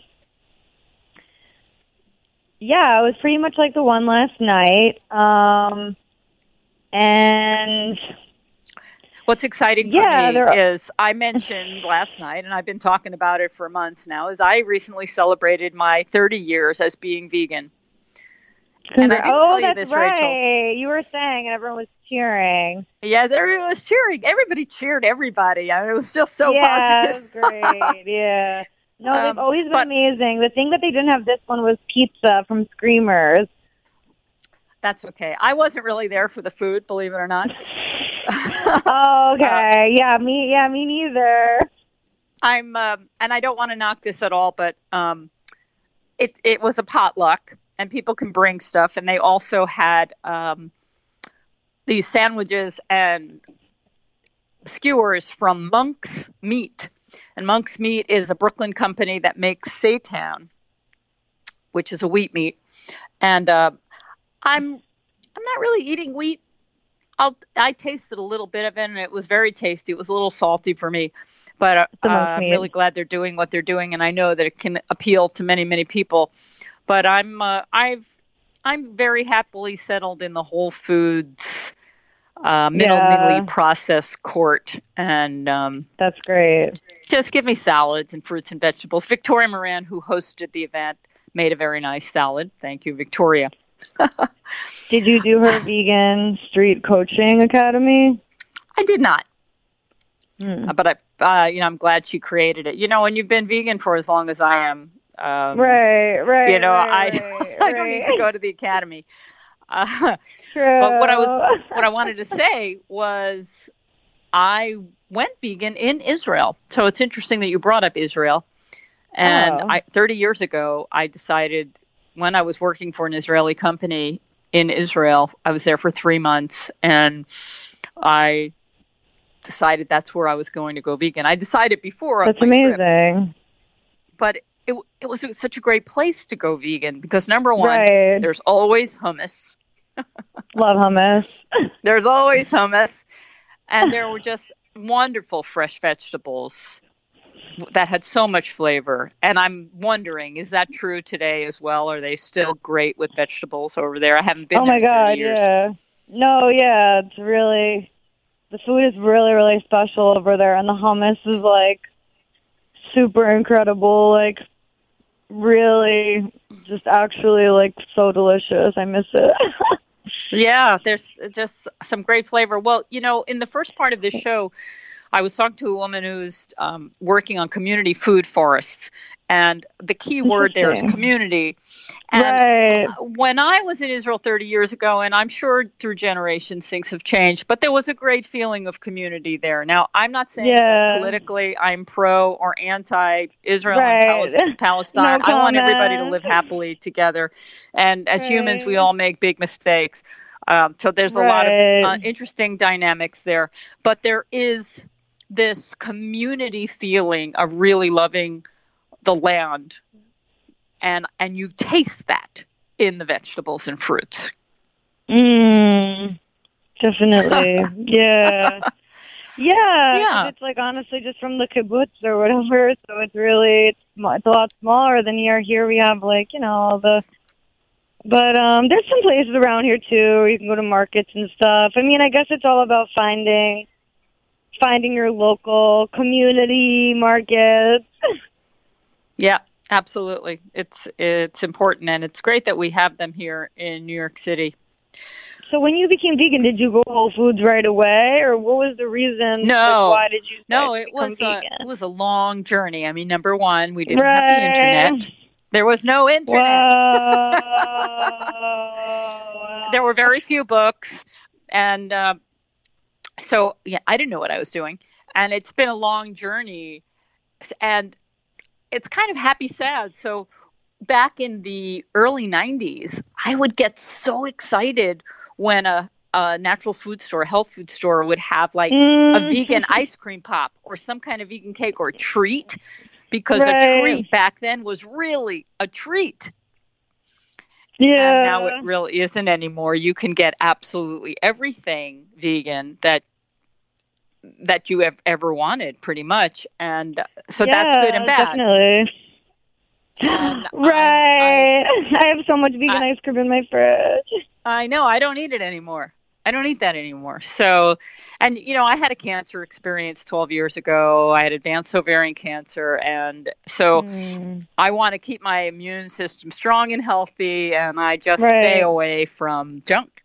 yeah, it was pretty much like the one last night. Um, and what's exciting for yeah, me are... is I mentioned last night, and I've been talking about it for months now, is I recently celebrated my thirty years as being vegan. And I didn't oh, tell you that's this, right. Rachel. You were saying, and everyone was cheering. Yes, everyone was cheering. Everybody cheered everybody. I mean, it was just so yeah, positive. Yeah, it was great. Yeah. No, they've um, always been but, amazing. The thing that they didn't have this one was pizza from Screamers. That's okay. I wasn't really there for the food, believe it or not. oh, okay. Uh, yeah, me. Yeah, me neither. I'm, um, and I don't want to knock this at all, but um, it it was a potluck, and people can bring stuff, and they also had um, these sandwiches and skewers from Monk's Meat. And Monk's Meat is a Brooklyn company that makes seitan, which is a wheat meat. And uh, I'm I'm not really eating wheat. I'll, I tasted a little bit of it, and it was very tasty. It was a little salty for me. But uh, uh, I'm really glad they're doing what they're doing, and I know that it can appeal to many, many people. But I'm uh, I've I'm very happily settled in the Whole Foods uh, minimally yeah. processed court, and um, that's great. Just give me salads and fruits and vegetables. Victoria Moran, who hosted the event, made a very nice salad. Thank you, Victoria. Did you do her vegan street coaching academy? I did not. Hmm. Uh, but I, uh, you know, I'm glad she created it. You know, when you've been vegan for as long as I am, um, right, right. You know, right, I right, I don't need to go to the academy. Uh, True. But what I was, what I wanted to say was, I went vegan in Israel. So it's interesting that you brought up Israel. And Oh. I, thirty years ago, I decided when I was working for an Israeli company in Israel, I was there for three months, and I decided that's where I was going to go vegan. I decided before That's my trip, amazing. but it it was such a great place to go vegan because number one, Right. there's always hummus. Love hummus. There's always hummus, and there were just wonderful fresh vegetables that had so much flavor. And I'm wondering, is that true today as well? Are they still great with vegetables over there? I haven't been Oh there my in thirty God, years. yeah. No, yeah, it's really, the food is really, really special over there, and the hummus is like super incredible, like really just actually like so delicious. I miss it. Yeah, there's just some great flavor. Well, you know, in the first part of this show, I was talking to a woman who's um, working on community food forests, and the key word there is Interesting. community. And Right. when I was in Israel thirty years ago, and I'm sure through generations things have changed, but there was a great feeling of community there. Now, I'm not saying that Yeah. politically I'm pro or anti-Israel Right. and Palis- Palestine. No I want everybody to comment. live happily together. And as humans, we Right. all make big mistakes. Um, so there's a lot of Right. uh, interesting dynamics there. But there is this community feeling of really loving the land. And and you taste that in the vegetables and fruits. Mm, definitely. Yeah. Yeah. Yeah. 'cause it's like honestly just from the kibbutz or whatever. So it's really, it's, sm- it's a lot smaller than here. Here we have like, you know, all the, but um, there's some places around here too where you can go to markets and stuff. I mean, I guess it's all about finding, finding your local community markets. Yeah, absolutely. It's it's important, and it's great that we have them here in New York City. So when you became vegan, did you go Whole Foods right away, or what was the reason? No. Like, why did you decide No, to it become was a, vegan? it was a long journey. I mean, number one, we didn't Right. have the internet. There was no internet. Wow. There were very few books, and uh, so yeah, I didn't know what I was doing. And it's been a long journey, and it's kind of happy sad. So back in the early nineties, I would get so excited when a, a natural food store, a health food store would have like a Mm. vegan ice cream pop or some kind of vegan cake or treat, because Right. a treat back then was really a treat. Yeah. And now it really isn't anymore. You can get absolutely everything vegan that that you have ever wanted, pretty much. And uh, so that's good and Yeah, bad. Definitely. And Right. I, have so much vegan I- ice cream in my fridge. I know, I don't eat it anymore. I don't eat that anymore. So, and you know, I had a cancer experience twelve years ago. I had advanced ovarian cancer, and so Mm. I want to keep my immune system strong and healthy, and I just Right. stay away from junk.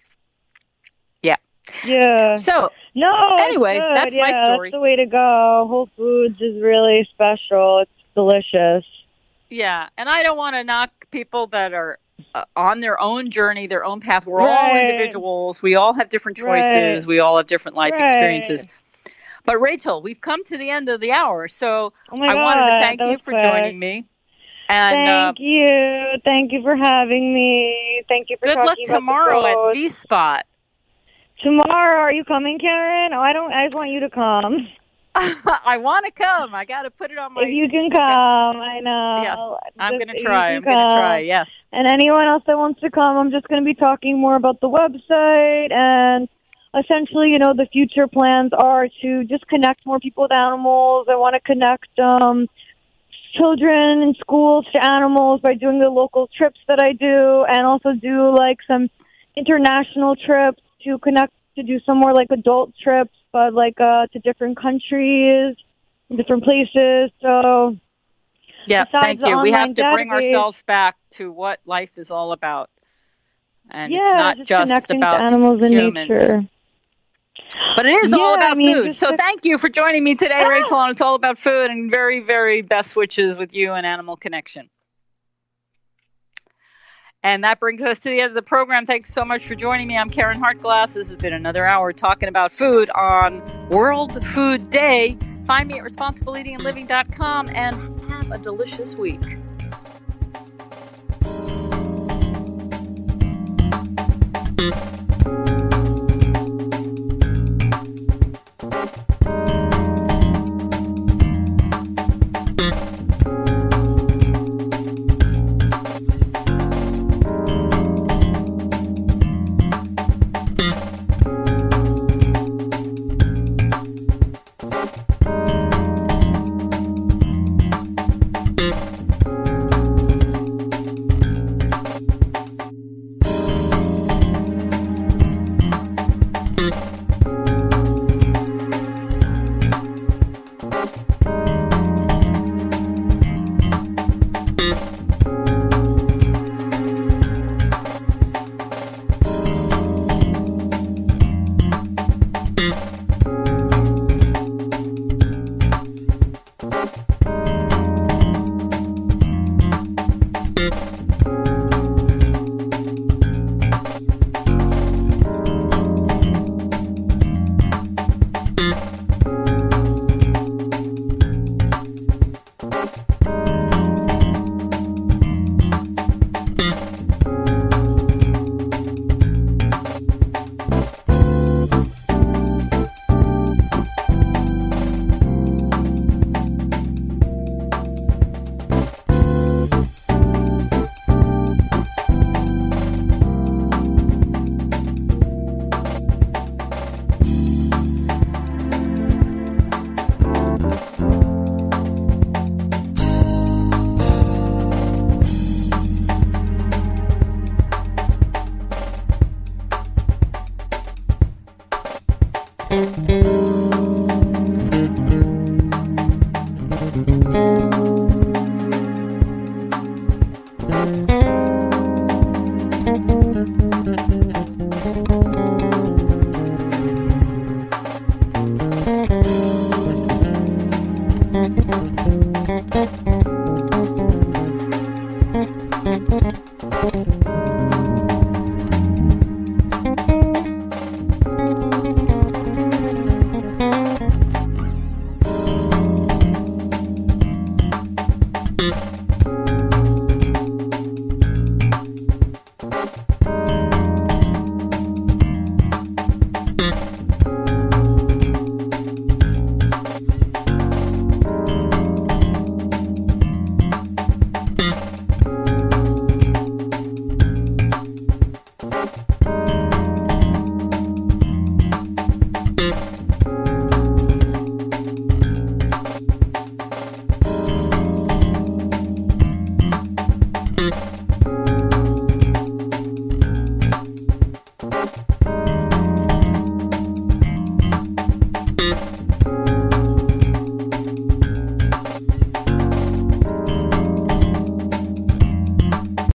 Yeah. Yeah. So, No. it's Anyway, good. that's my yeah, story. That's the way to go. Whole Foods is really special. It's delicious. yeah, and I don't want to knock people that are uh, on their own journey, their own path. We're all Right. individuals. We all have different choices. Right. We all have different life Right. experiences. But Rachel, we've come to the end of the hour, so Oh my I God. wanted to thank that you was for quick. joining me. And uh, Thank you. Thank you for having me. Thank you for good talking luck about the tomorrow at food. V Spot. Tomorrow, are you coming, Karen? Oh, I don't. I just want you to come. I want to come. I got to put it on my. If you can come, I know. Yes, I'm Just going to if you try. can I'm going to try. come. Yes. And anyone else that wants to come, I'm just going to be talking more about the website and essentially, you know, the future plans are to just connect more people with animals. I want to connect um, children in schools to animals by doing the local trips that I do, and also do like some international trips to connect, to do some more like adult trips, but like uh, to different countries, different places. So Yeah, Besides thank the you. We have online to bring database- ourselves back to what life is all about. And yeah, it's not just, just connecting about to animals and humans. nature. But it is all Yeah, about I mean, food. just So to- thank you for joining me today, Ah! Rachel, on It's All About Food, and very, very best wishes with you and Animal Connection. And that brings us to the end of the program. Thanks so much for joining me. I'm Karen Hartglass. This has been another hour talking about food on World Food Day. Find me at responsible eating and living dot com and have a delicious week. Thank you.